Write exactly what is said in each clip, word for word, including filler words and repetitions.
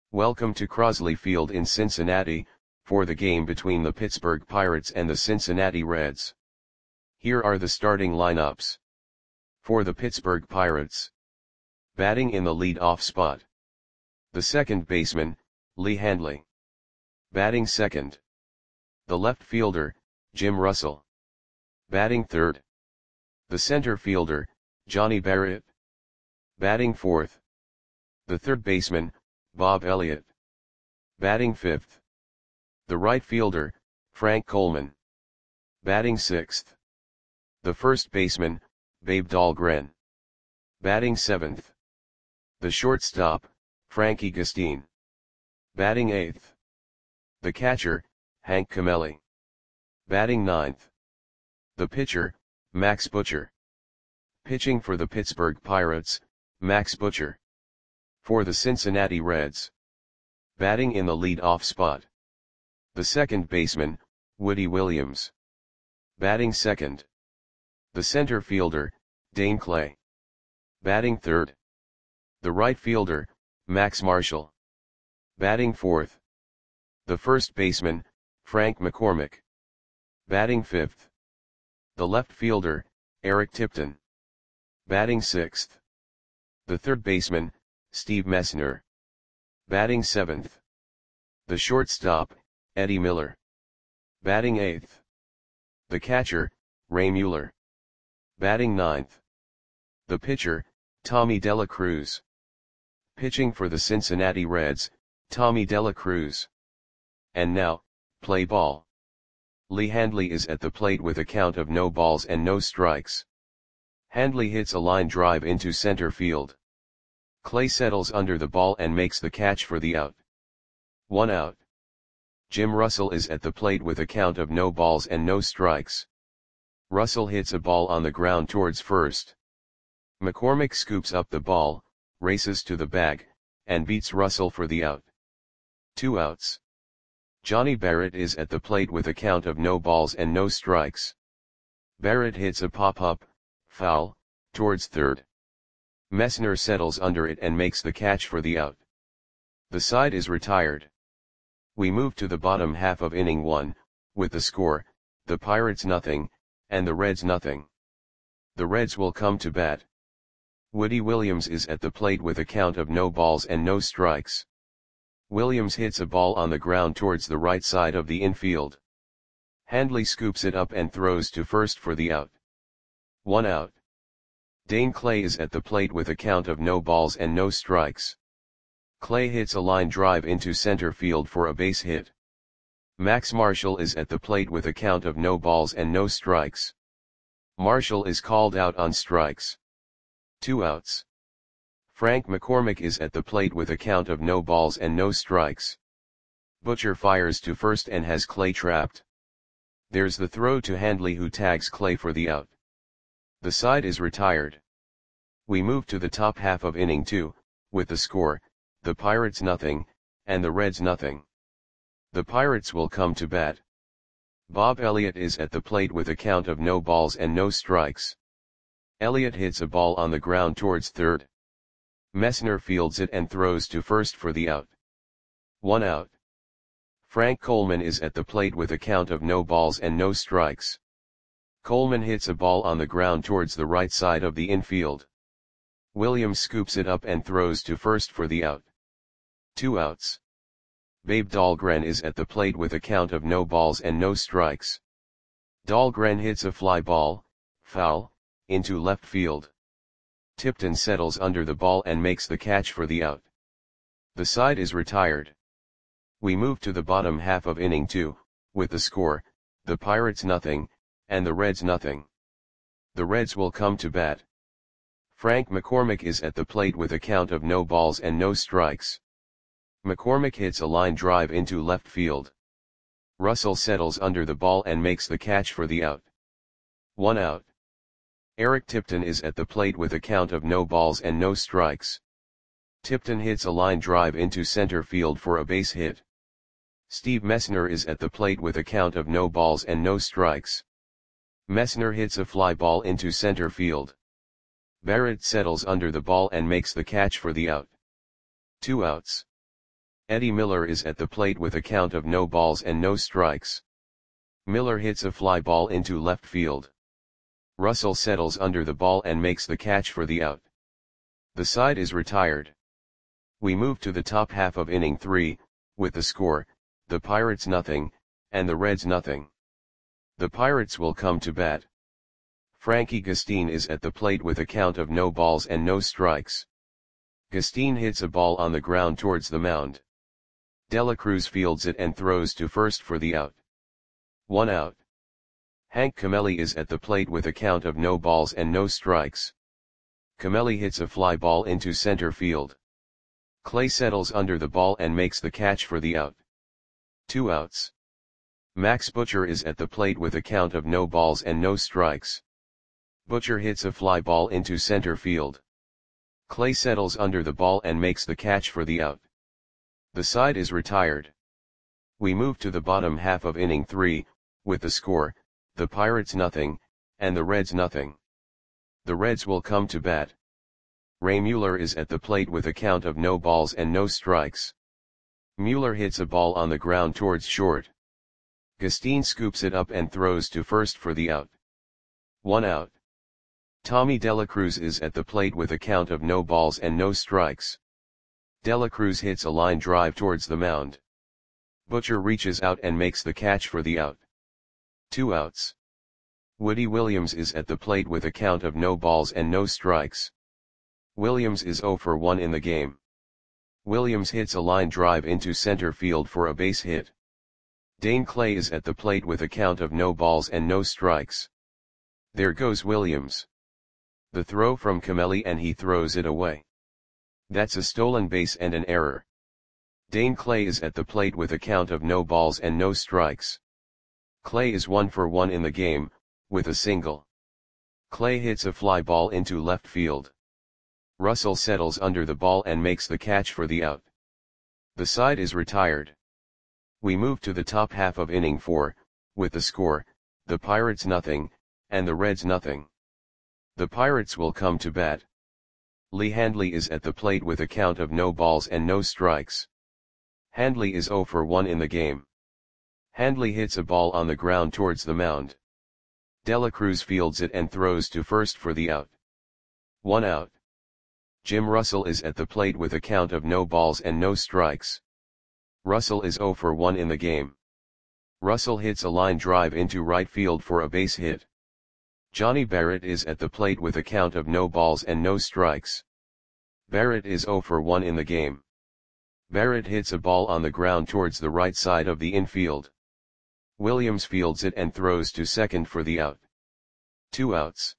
Welcome to Crosley Field in Cincinnati, for the game between the Pittsburgh Pirates and the Cincinnati Reds. Here are the starting lineups. For the Pittsburgh Pirates. Batting in the lead-off spot. The second baseman, Lee Handley. Batting second. The left fielder, Jim Russell. Batting third. The center fielder, Johnny Barrett. Batting fourth. The third baseman, Bob Elliott. Batting fifth. The right fielder, Frank Coleman. Batting sixth. The first baseman, Babe Dahlgren. Batting seventh. The shortstop, Frankie Gustin. Batting eighth. The catcher, Hank Camelli. Batting ninth. The pitcher, Max Butcher. Pitching for the Pittsburgh Pirates, Max Butcher. For the Cincinnati Reds. Batting in the lead-off spot. The second baseman, Woody Williams. Batting second. The center fielder, Dane Clay. Batting third. The right fielder, Max Marshall. Batting fourth. The first baseman, Frank McCormick. Batting fifth. The left fielder, Eric Tipton. Batting sixth. The third baseman, Steve Messner. Batting seventh. The shortstop, Eddie Miller. Batting eighth. The catcher, Ray Mueller. Batting ninth. The pitcher, Tommy Dela Cruz. Pitching for the Cincinnati Reds, Tommy Dela Cruz. And now, play ball. Lee Handley is at the plate with a count of no balls and no strikes. Handley hits a line drive into center field. Clay settles under the ball and makes the catch for the out. One out. Jim Russell is at the plate with a count of no balls and no strikes. Russell hits a ball on the ground towards first. McCormick scoops up the ball, races to the bag, and beats Russell for the out. Two outs. Johnny Barrett is at the plate with a count of no balls and no strikes. Barrett hits a pop-up, foul, towards third. Messner settles under it and makes the catch for the out. The side is retired. We move to the bottom half of inning one, with the score, the Pirates nothing, and the Reds nothing. The Reds will come to bat. Woody Williams is at the plate with a count of no balls and no strikes. Williams hits a ball on the ground towards the right side of the infield. Handley scoops it up and throws to first for the out. One out. Dane Clay is at the plate with a count of no balls and no strikes. Clay hits a line drive into center field for a base hit. Max Marshall is at the plate with a count of no balls and no strikes. Marshall is called out on strikes. Two outs. Frank McCormick is at the plate with a count of no balls and no strikes. Butcher fires to first and has Clay trapped. There's the throw to Handley, who tags Clay for the out. The side is retired. We move to the top half of inning two, with the score, the Pirates nothing, and the Reds nothing. The Pirates will come to bat. Bob Elliott is at the plate with a count of no balls and no strikes. Elliott hits a ball on the ground towards third. Messner fields it and throws to first for the out. One out. Frank Coleman is at the plate with a count of no balls and no strikes. Coleman hits a ball on the ground towards the right side of the infield. Williams scoops it up and throws to first for the out. Two outs. Babe Dahlgren is at the plate with a count of no balls and no strikes. Dahlgren hits a fly ball, foul, into left field. Tipton settles under the ball and makes the catch for the out. The side is retired. We move to the bottom half of inning two, with the score, the Pirates nothing, and the Reds nothing. The Reds will come to bat. Frank McCormick is at the plate with a count of no balls and no strikes. McCormick hits a line drive into left field. Russell settles under the ball and makes the catch for the out. One out. Eric Tipton is at the plate with a count of no balls and no strikes. Tipton hits a line drive into center field for a base hit. Steve Messner is at the plate with a count of no balls and no strikes. Messner hits a fly ball into center field. Barrett settles under the ball and makes the catch for the out. Two outs. Eddie Miller is at the plate with a count of no balls and no strikes. Miller hits a fly ball into left field. Russell settles under the ball and makes the catch for the out. The side is retired. We move to the top half of inning three, with the score, the Pirates nothing, and the Reds nothing. The Pirates will come to bat. Frankie Gustin is at the plate with a count of no balls and no strikes. Gustin hits a ball on the ground towards the mound. Dela Cruz fields it and throws to first for the out. One out. Hank Camelli is at the plate with a count of no balls and no strikes. Camelli hits a fly ball into center field. Clay settles under the ball and makes the catch for the out. Two outs. Max Butcher is at the plate with a count of no balls and no strikes. Butcher hits a fly ball into center field. Clay settles under the ball and makes the catch for the out. The side is retired. We move to the bottom half of inning three, with the score, the Pirates nothing, and the Reds nothing. The Reds will come to bat. Ray Mueller is at the plate with a count of no balls and no strikes. Mueller hits a ball on the ground towards short. Gustin scoops it up and throws to first for the out. One out. Tommy Dela Cruz is at the plate with a count of no balls and no strikes. Dela Cruz hits a line drive towards the mound. Butcher reaches out and makes the catch for the out. Two outs. Woody Williams is at the plate with a count of no balls and no strikes. Williams is oh for one in the game. Williams hits a line drive into center field for a base hit. Dane Clay is at the plate with a count of no balls and no strikes. There goes Williams. The throw from Camelli and he throws it away. That's a stolen base and an error. Dane Clay is at the plate with a count of no balls and no strikes. Clay is one for one in the game, with a single. Clay hits a fly ball into left field. Russell settles under the ball and makes the catch for the out. The side is retired. We move to the top half of inning four, with the score, the Pirates nothing, and the Reds nothing. The Pirates will come to bat. Lee Handley is at the plate with a count of no balls and no strikes. Handley is oh for one in the game. Handley hits a ball on the ground towards the mound. Dela Cruz fields it and throws to first for the out. One out. Jim Russell is at the plate with a count of no balls and no strikes. Russell is oh for one in the game. Russell hits a line drive into right field for a base hit. Johnny Barrett is at the plate with a count of no balls and no strikes. Barrett is oh for one in the game. Barrett hits a ball on the ground towards the right side of the infield. Williams fields it and throws to second for the out. Two outs.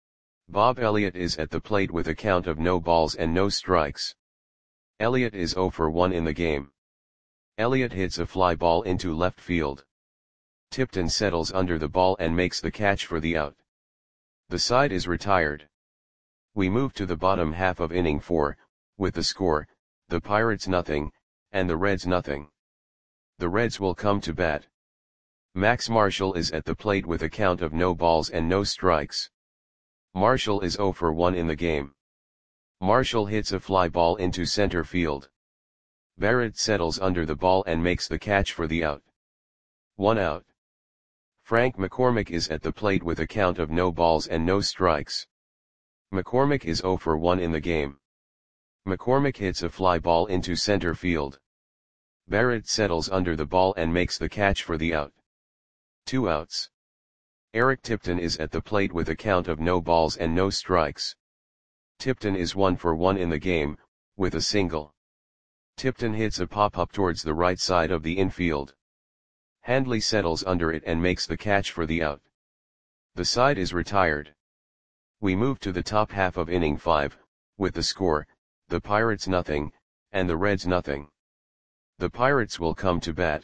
Bob Elliott is at the plate with a count of no balls and no strikes. Elliott is oh for one in the game. Elliott hits a fly ball into left field. Tipton settles under the ball and makes the catch for the out. The side is retired. We move to the bottom half of inning four, with the score, the Pirates nothing, and the Reds nothing. The Reds will come to bat. Max Marshall is at the plate with a count of no balls and no strikes. Marshall is oh for one in the game. Marshall hits a fly ball into center field. Barrett settles under the ball and makes the catch for the out. One out. Frank McCormick is at the plate with a count of no balls and no strikes. McCormick is oh for one in the game. McCormick hits a fly ball into center field. Barrett settles under the ball and makes the catch for the out. Two outs. Eric Tipton is at the plate with a count of no balls and no strikes. Tipton is one for one in the game, with a single. Tipton hits a pop-up towards the right side of the infield. Handley settles under it and makes the catch for the out. The side is retired. We move to the top half of inning five, with the score, the Pirates nothing, and the Reds nothing. The Pirates will come to bat.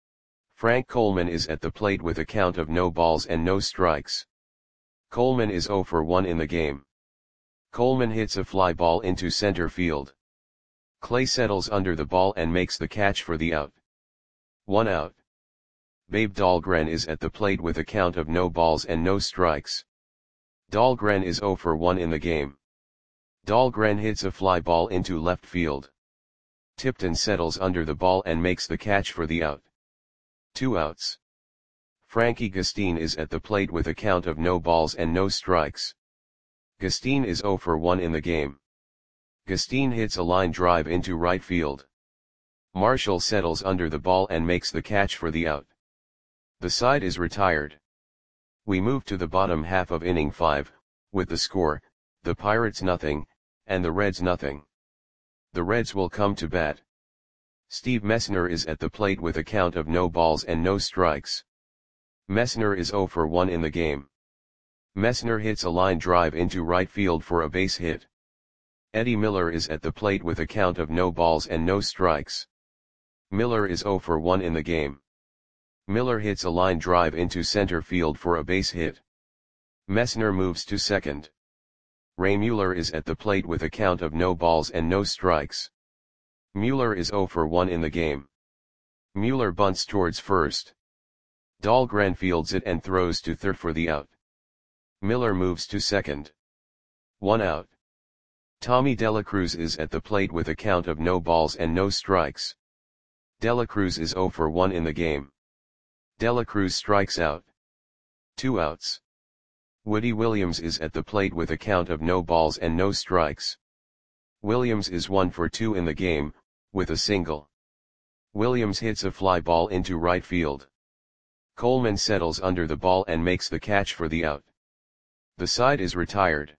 Frank Coleman is at the plate with a count of no balls and no strikes. Coleman is oh for one in the game. Coleman hits a fly ball into center field. Clay settles under the ball and makes the catch for the out. One out. Babe Dahlgren is at the plate with a count of no balls and no strikes. Dahlgren is oh for one in the game. Dahlgren hits a fly ball into left field. Tipton settles under the ball and makes the catch for the out. Two outs. Frankie Gustine is at the plate with a count of no balls and no strikes. Gustine is zero for one in the game. Gustine hits a line drive into right field. Marshall settles under the ball and makes the catch for the out. The side is retired. We move to the bottom half of inning five, with the score, the Pirates nothing, and the Reds nothing. The Reds will come to bat. Steve Messner is at the plate with a count of no balls and no strikes. Messner is zero for one in the game. Messner hits a line drive into right field for a base hit. Eddie Miller is at the plate with a count of no balls and no strikes. Miller is zero for one in the game. Miller hits a line drive into center field for a base hit. Messner moves to second. Ray Mueller is at the plate with a count of no balls and no strikes. Mueller is zero for one in the game. Mueller bunts towards first. Dahlgren fields it and throws to third for the out. Miller moves to second. One out. Tommy Dela Cruz is at the plate with a count of no balls and no strikes. Dela Cruz is zero for one in the game. Dela Cruz strikes out. Two outs. Woody Williams is at the plate with a count of no balls and no strikes. Williams is one for two in the game, with a single. Williams hits a fly ball into right field. Coleman settles under the ball and makes the catch for the out. The side is retired.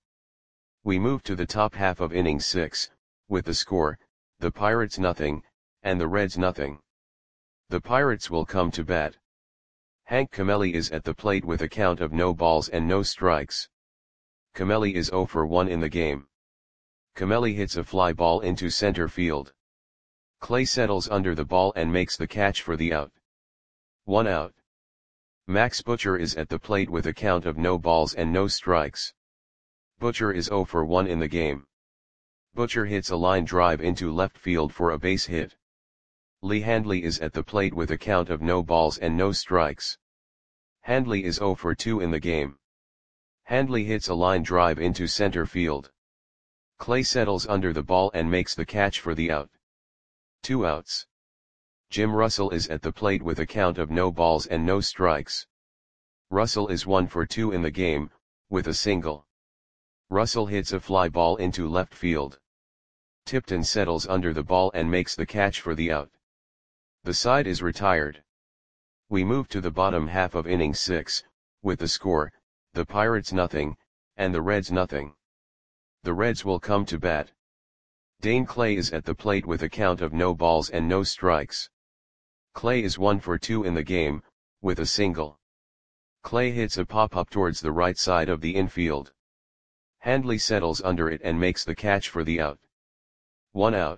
We move to the top half of inning six, with the score, the Pirates nothing, and the Reds nothing. The Pirates will come to bat. Hank Camelli is at the plate with a count of no balls and no strikes. Camelli is zero for one in the game. Camelli hits a fly ball into center field. Clay settles under the ball and makes the catch for the out. One out. Max Butcher is at the plate with a count of no balls and no strikes. Butcher is zero for one in the game. Butcher hits a line drive into left field for a base hit. Lee Handley is at the plate with a count of no balls and no strikes. Handley is zero for two in the game. Handley hits a line drive into center field. Clay settles under the ball and makes the catch for the out. Two outs. Jim Russell is at the plate with a count of no balls and no strikes. Russell is one for two in the game, with a single. Russell hits a fly ball into left field. Tipton settles under the ball and makes the catch for the out. The side is retired. We move to the bottom half of inning six, with the score, the Pirates nothing, and the Reds nothing. The Reds will come to bat. Dane Clay is at the plate with a count of no balls and no strikes. Clay is one for two in the game, with a single. Clay hits a pop-up towards the right side of the infield. Handley settles under it and makes the catch for the out. One out.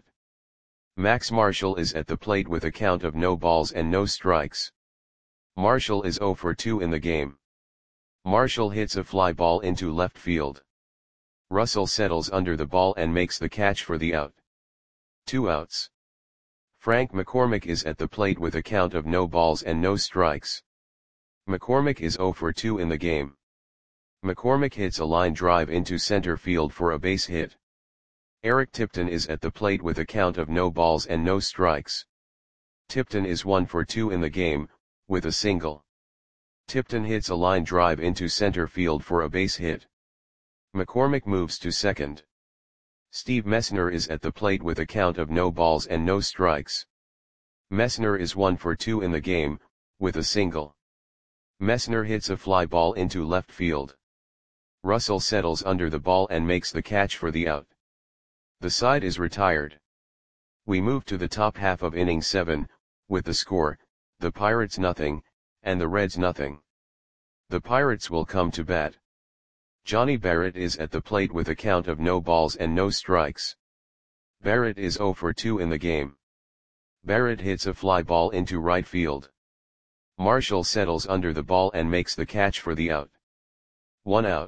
Max Marshall is at the plate with a count of no balls and no strikes. Marshall is zero for two in the game. Marshall hits a fly ball into left field. Russell settles under the ball and makes the catch for the out. Two outs. Frank McCormick is at the plate with a count of no balls and no strikes. McCormick is zero for two in the game. McCormick hits a line drive into center field for a base hit. Eric Tipton is at the plate with a count of no balls and no strikes. Tipton is one for two in the game, with a single. Tipton hits a line drive into center field for a base hit. McCormick moves to second. Steve Messner is at the plate with a count of no balls and no strikes. Messner is one for two in the game, with a single. Messner hits a fly ball into left field. Russell settles under the ball and makes the catch for the out. The side is retired. We move to the top half of inning seven, with the score, the Pirates nothing, and the Reds nothing. The Pirates will come to bat. Johnny Barrett is at the plate with a count of no balls and no strikes. Barrett is zero for two in the game. Barrett hits a fly ball into right field. Marshall settles under the ball and makes the catch for the out. One out.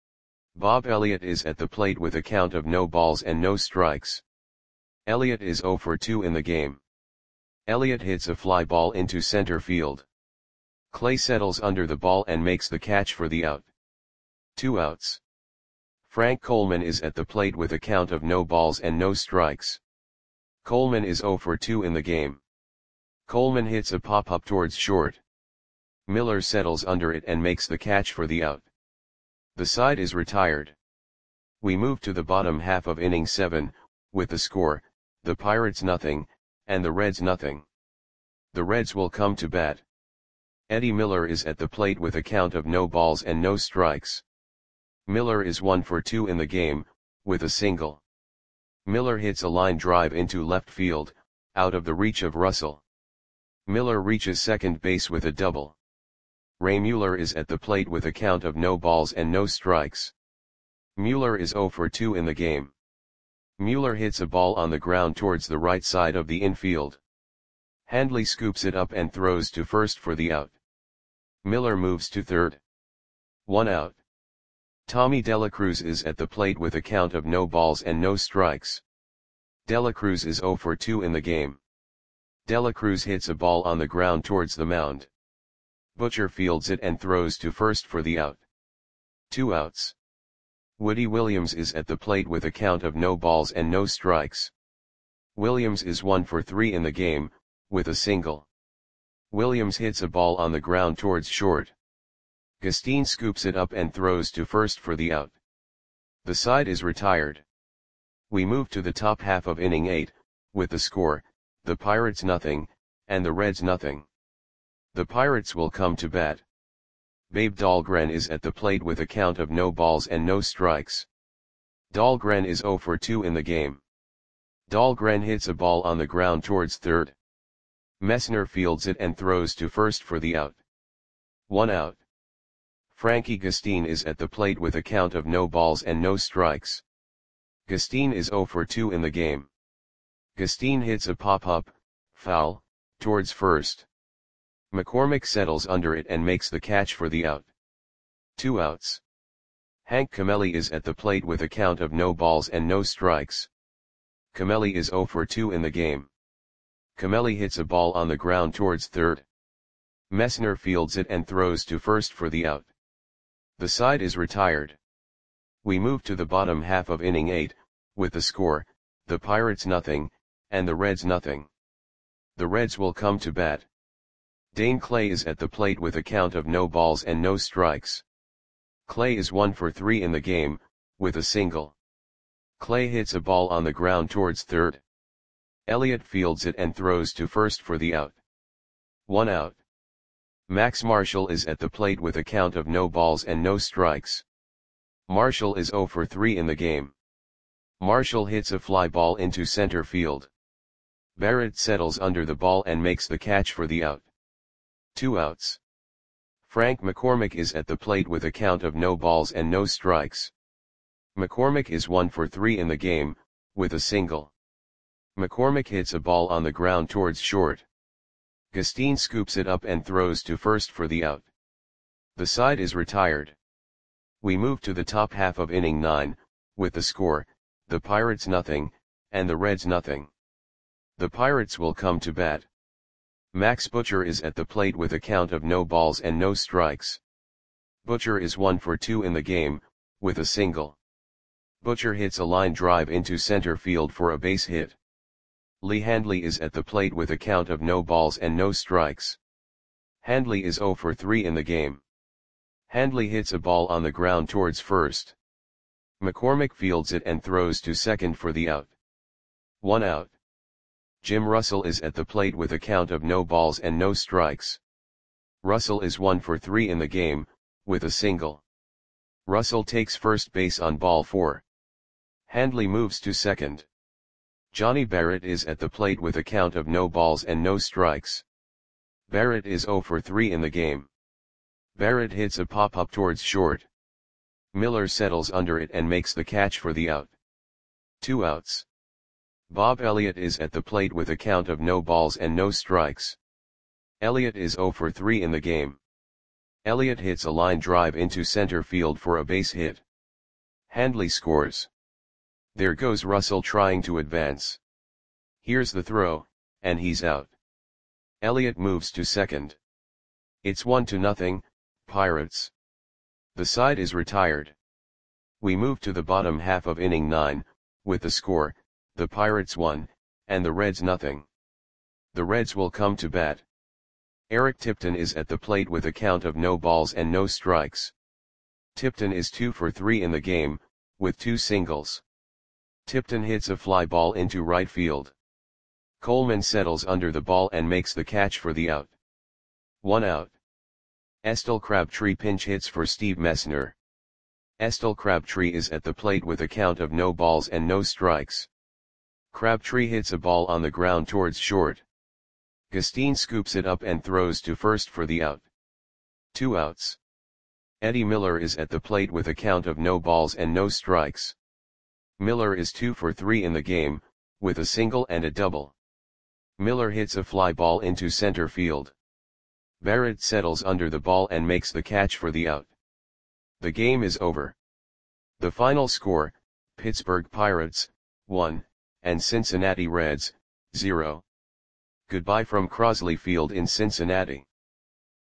Bob Elliott is at the plate with a count of no balls and no strikes. Elliott is zero for two in the game. Elliott hits a fly ball into center field. Clay settles under the ball and makes the catch for the out. Two outs. Frank Coleman is at the plate with a count of no balls and no strikes. Coleman is zero for two in the game. Coleman hits a pop-up towards short. Miller settles under it and makes the catch for the out. The side is retired. We move to the bottom half of inning seven, with the score, the Pirates nothing, and the Reds nothing. The Reds will come to bat. Eddie Miller is at the plate with a count of no balls and no strikes. Miller is one for two in the game, with a single. Miller hits a line drive into left field, out of the reach of Russell. Miller reaches second base with a double. Ray Mueller is at the plate with a count of no balls and no strikes. Mueller is zero for two in the game. Mueller hits a ball on the ground towards the right side of the infield. Handley scoops it up and throws to first for the out. Miller moves to third. One out. Tommy Dela Cruz is at the plate with a count of no balls and no strikes. Dela Cruz is zero for two in the game. Dela Cruz hits a ball on the ground towards the mound. Butcher fields it and throws to first for the out. Two outs. Woody Williams is at the plate with a count of no balls and no strikes. Williams is one for three in the game, with a single. Williams hits a ball on the ground towards short. Gustine scoops it up and throws to first for the out. The side is retired. We move to the top half of inning eight, with the score, the Pirates nothing, and the Reds nothing. The Pirates will come to bat. Babe Dahlgren is at the plate with a count of no balls and no strikes. Dahlgren is zero for two in the game. Dahlgren hits a ball on the ground towards third. Messner fields it and throws to first for the out. One out. Frankie Gustine is at the plate with a count of no balls and no strikes. Gustine is zero for two in the game. Gustine hits a pop-up, foul, towards first. McCormick settles under it and makes the catch for the out. Two outs. Hank Camelli is at the plate with a count of no balls and no strikes. Camelli is zero for two in the game. Camelli hits a ball on the ground towards third. Messner fields it and throws to first for the out. The side is retired. We move to the bottom half of inning eight, with the score, the Pirates nothing, and the Reds nothing. The Reds will come to bat. Dane Clay is at the plate with a count of no balls and no strikes. Clay is one for three in the game, with a single. Clay hits a ball on the ground towards third. Elliott fields it and throws to first for the out. One out. Max Marshall is at the plate with a count of no balls and no strikes. Marshall is zero for three in the game. Marshall hits a fly ball into center field. Barrett settles under the ball and makes the catch for the out. Two outs. Frank McCormick is at the plate with a count of no balls and no strikes. McCormick is one for three in the game, with a single. McCormick hits a ball on the ground towards short. Gustine scoops it up and throws to first for the out. The side is retired. We move to the top half of inning nine, with the score, the Pirates nothing, and the Reds nothing. The Pirates will come to bat. Max Butcher is at the plate with a count of no balls and no strikes. Butcher is one for two in the game, with a single. Butcher hits a line drive into center field for a base hit. Lee Handley is at the plate with a count of no balls and no strikes. Handley is zero for three in the game. Handley hits a ball on the ground towards first. McCormick fields it and throws to second for the out. One out. Jim Russell is at the plate with a count of no balls and no strikes. Russell is one for three in the game, with a single. Russell takes first base on ball four. Handley moves to second. Johnny Barrett is at the plate with a count of no balls and no strikes. Barrett is zero for three in the game. Barrett hits a pop-up towards short. Miller settles under it and makes the catch for the out. Two outs. Bob Elliott is at the plate with a count of no balls and no strikes. Elliott is zero for three in the game. Elliott hits a line drive into center field for a base hit. Handley scores. There goes Russell trying to advance. Here's the throw, and he's out. Elliott moves to second. It's one to nothing, Pirates. The side is retired. We move to the bottom half of inning nine, with the score, the Pirates one, and the Reds nothing. The Reds will come to bat. Eric Tipton is at the plate with a count of no balls and no strikes. Tipton is two for three in the game, with two singles. Tipton hits a fly ball into right field. Coleman settles under the ball and makes the catch for the out. One out. Estelle Crabtree pinch hits for Steve Messner. Estelle Crabtree is at the plate with a count of no balls and no strikes. Crabtree hits a ball on the ground towards short. Gustine scoops it up and throws to first for the out. Two outs. Eddie Miller is at the plate with a count of no balls and no strikes. Miller is two for three in the game, with a single and a double. Miller hits a fly ball into center field. Barrett settles under the ball and makes the catch for the out. The game is over. The final score, Pittsburgh Pirates, one, and Cincinnati Reds, zero. Goodbye from Crosley Field in Cincinnati.